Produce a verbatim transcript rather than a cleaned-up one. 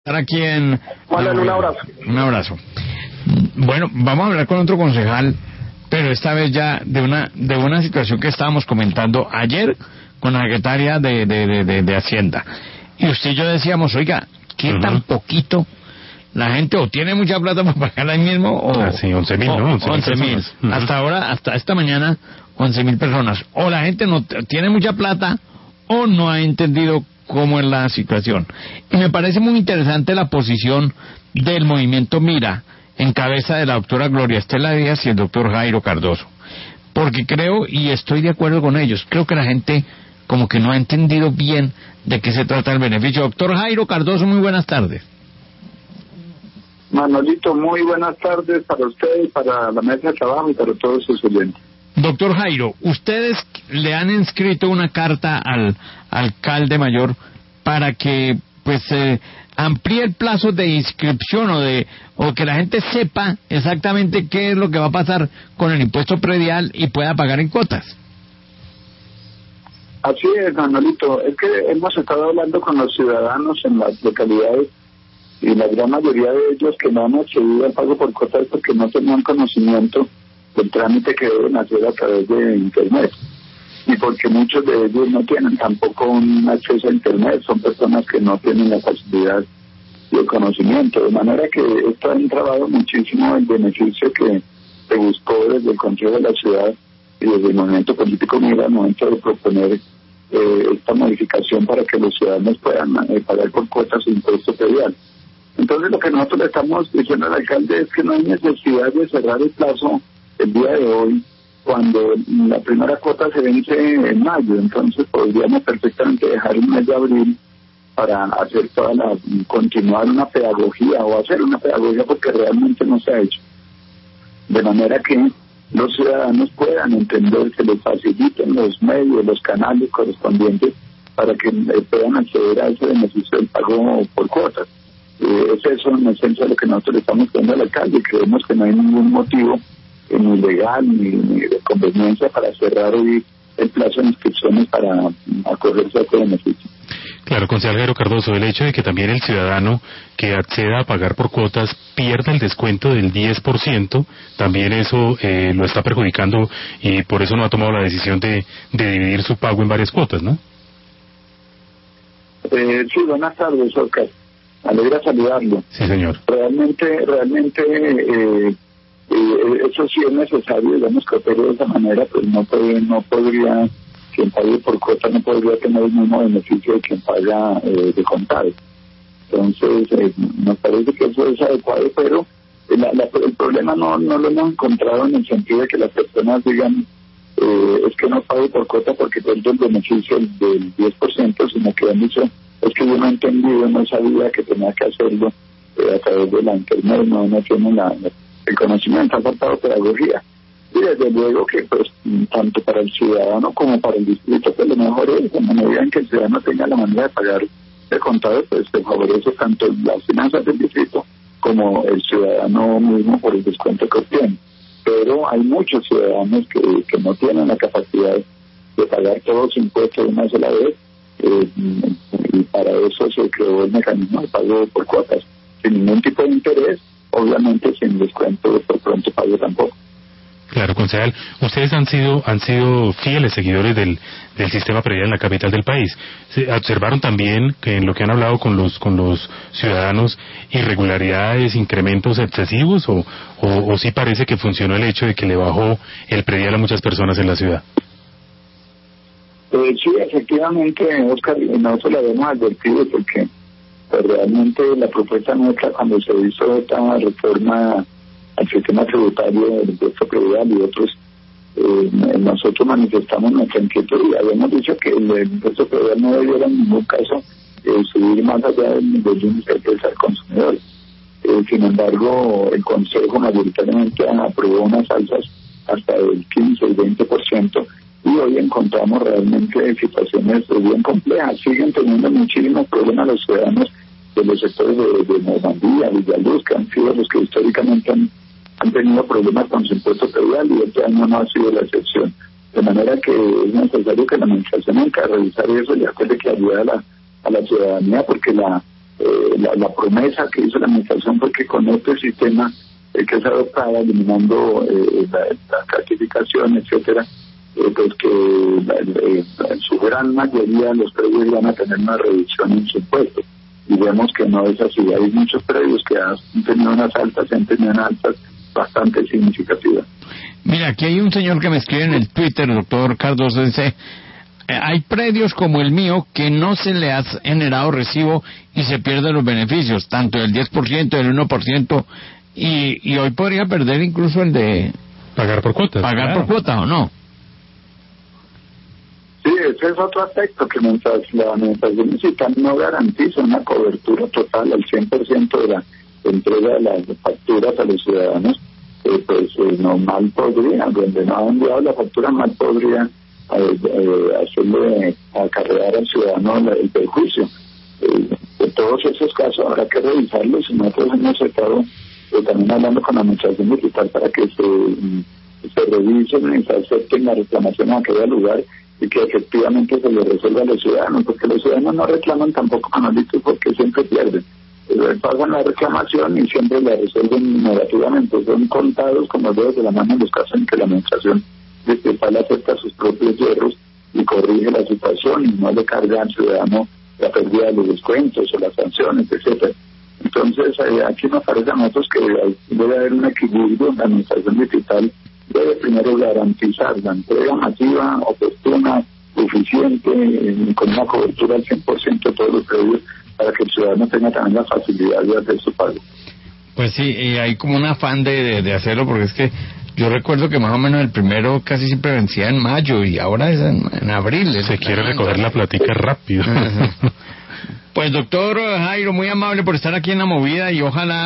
Estar aquí en... Vale, un abrazo. Un abrazo. Bueno, vamos a hablar con otro concejal, pero esta vez ya de una de una situación que estábamos comentando ayer con la secretaria de, de, de, de, de Hacienda. Y usted y yo decíamos, oiga, ¿qué uh-huh. tan poquito la gente o tiene mucha plata para pagar ahí mismo? O, ah, sí, once mil, ¿no? once mil. Uh-huh. Hasta ahora, hasta esta mañana, once mil personas. O la gente no t- tiene mucha plata o no ha entendido cómo es la situación. Y me parece muy interesante la posición del movimiento Mira, en cabeza de la doctora Gloria Estela Díaz y el doctor Jairo Cardoso. Porque creo, y estoy de acuerdo con ellos, creo que la gente como que no ha entendido bien de qué se trata el beneficio. Doctor Jairo Cardoso, muy buenas tardes. Manolito, muy buenas tardes para usted, para la mesa de trabajo y para todos sus oyentes. Doctor Jairo, ustedes le han inscrito una carta al alcalde mayor para que pues eh, amplíe el plazo de inscripción o de o que la gente sepa exactamente qué es lo que va a pasar con el impuesto predial y pueda pagar en cuotas. Así es, Manolito, es que hemos estado hablando con los ciudadanos en las localidades y la gran mayoría de ellos que no han accedido al pago por cuotas porque no tenían conocimiento del trámite que deben hacer a través de internet y porque muchos de ellos no tienen tampoco un acceso a internet, son personas que no tienen la facilidad y el conocimiento, de manera que esto ha entravado muchísimo el beneficio que se buscó desde el Consejo de la Ciudad y desde el movimiento político Mira al momento de proponer eh, esta modificación para que los ciudadanos puedan eh, pagar por cuotas su impuesto predial. Entonces lo que nosotros le estamos diciendo al alcalde es que no hay necesidad de cerrar el plazo el día de hoy, cuando la primera cuota se vence en mayo, entonces podríamos perfectamente dejar el mes de abril para hacer toda la, continuar una pedagogía o hacer una pedagogía porque realmente no se ha hecho. De manera que los ciudadanos puedan entender, que les faciliten los medios, los canales correspondientes para que eh, puedan acceder a ese beneficio del pago por cuotas. Eh, es eso en esencia lo que nosotros le estamos pidiendo al alcalde y creemos que no hay ningún motivo ni legal ni, ni de conveniencia para cerrar hoy el plazo de inscripciones para acogerse a este beneficio. Claro, concejal Jairo Cardoso, el hecho de que también el ciudadano que acceda a pagar por cuotas pierda el descuento del diez por ciento, también eso eh, lo está perjudicando y por eso no ha tomado la decisión de, de dividir su pago en varias cuotas, ¿no? Eh, sí, buenas tardes, Oscar. Alegra saludarlo. Sí, señor. Realmente, realmente... Eh, Eh, eso sí es necesario, digamos que opere de esa manera, pues no puede, no podría, quien pague por cuota no podría tener el mismo beneficio de quien paga eh, de contado. Entonces, eh, nos parece que eso es adecuado, pero la, la, el problema no, no lo hemos encontrado en el sentido de que las personas digan, eh, es que no pago por cuota porque tengo el beneficio del diez por ciento, sino que han dicho, es que yo no he entendido, no sabía que tenía que hacerlo eh, a través de la internet, no, no tiene la... el conocimiento, ha faltado pedagogía y desde luego que pues tanto para el ciudadano como para el distrito pues lo mejor es en la medida en que el ciudadano tenga la manera de pagar el contado, pues se favorece tanto las finanzas del distrito como el ciudadano mismo por el descuento que obtiene, pero hay muchos ciudadanos que, que no tienen la capacidad de pagar todos los impuestos de una sola vez eh, y para eso se creó el mecanismo de pago por cuotas sin ningún tipo de interés, obviamente sin descuento por pronto pago tampoco. Claro, concejal, ustedes han sido han sido fieles seguidores del del sistema predial en la capital del país. ¿Observaron también que en lo que han hablado con los con los ciudadanos irregularidades, incrementos excesivos o o, o sí parece que funcionó el hecho de que le bajó el predial a muchas personas en la ciudad? Eh, sí, efectivamente, Oscar, nosotros lo habíamos advertido porque pues realmente la propuesta nuestra cuando se hizo esta reforma al sistema tributario del impuesto predial y otros, eh, nosotros manifestamos nuestra inquietud y habíamos dicho que el, el impuesto predial no debiera en ningún caso eh, subir más allá del nivel de incerteza al consumidor. Eh, sin embargo, el Consejo mayoritariamente aprobó unas alzas hasta el quince y veinte por ciento y hoy encontramos realmente situaciones bien complejas. Siguen teniendo muchísimos problemas los ciudadanos de los sectores de, de Normandía, Villaluz, que han sido los que históricamente han, han tenido problemas con su impuesto predial y este año no ha sido la excepción. De manera que es necesario que la administración encargue revisar eso y hacerle claridad a la, a la ciudadanía porque la eh, la, la promesa que hizo la administración fue que con este sistema eh, que se adoptaba, eliminando eh, la, la clasificación, etcétera, eh, pues que la, la, en su gran mayoría los predios iban a tener una reducción en su impuesto. Y vemos que no es así. Hay muchos predios que han tenido unas altas, han tenido unas altas bastante significativas. Mira, aquí hay un señor que me escribe en el Twitter, doctor Cardoso, dice, hay predios como el mío que no se le ha generado recibo y se pierden los beneficios, tanto del diez por ciento, del uno por ciento, y, y hoy podría perder incluso el de... Pagar por cuotas. Pagar claro. por cuota, ¿o no? Sí, ese es otro aspecto, que mientras la administración municipal no garantiza una cobertura total al cien por ciento de la entrega de las facturas a los ciudadanos, eh, pues eh, no mal podría, donde no ha enviado la factura, mal podría eh, eh, hacerle acarrear al ciudadano el, el perjuicio. Eh, de todos esos casos habrá que revisarlos, y nosotros hemos estado eh, también hablando con la administración municipal para que se, se revisen y se acepten las reclamaciones a cada lugar, y que efectivamente se le resuelva a los ciudadanos, porque los ciudadanos no reclaman tampoco canalitos porque siempre pierden. Eh, pagan la reclamación y siempre la resuelven negativamente. Son contados como dedos de la mano los casos en que la administración municipal acepta sus propios hierros y corrige la situación, y no le carga al ciudadano la pérdida de los descuentos o las sanciones, etcétera. Entonces, eh, aquí nos parece a nosotros que hay, debe haber un equilibrio. La administración digital debe primero garantizar la entrega masiva, oportuna, suficiente, eh, con una cobertura al cien por ciento de todos los predios, para que el ciudadano tenga también la facilidad de hacer su pago. Pues sí, y hay como un afán de, de, de hacerlo, porque es que yo recuerdo que más o menos el primero casi siempre vencía en mayo, y ahora es en, en abril. Se quiere recoger la platica rápido. Pues doctor Jairo, muy amable por estar aquí en La Movida, y ojalá